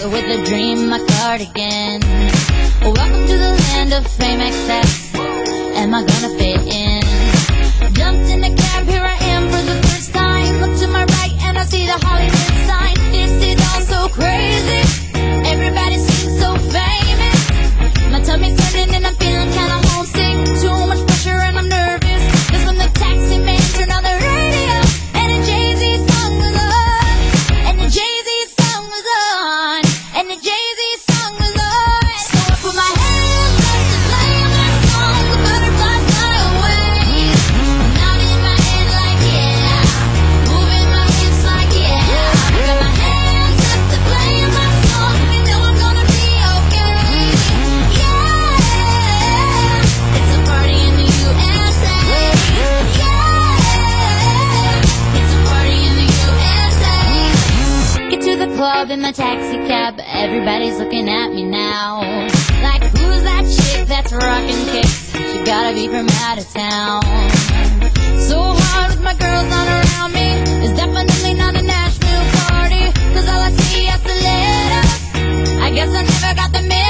with a dream, my cardigan. Welcome to the land of fame excess. Am I gonna fit in? Jumped in the cab, here I am for the first time. Look to my right and I see the Hollywood sign. This is all so crazy. Everybody seems so famous. My tummy's turning and I'm feeling kinda homesick. Too much pressure and I'm nervous. That's when the taxi man turned on the radio and a Jay-Z song was on. And the Jay-Z song was on. And the Jay-Z song was on. So I put my hands up to play my song. The butterflies fly away. Nodding my head like yeah. Moving my hips like yeah. Got my hands up to play my song. You know I'm gonna be okay. Yeah. It's a party in the USA. Yeah. It's a party in the USA. Get to the club in my taxi cab. Everybody's looking at me now. Like, who's that chick that's rockin' kicks? She gotta be from out of town. So hard with my girls not around me. It's definitely not a Nashville party. Cause all I see is the letter. I guess I never got the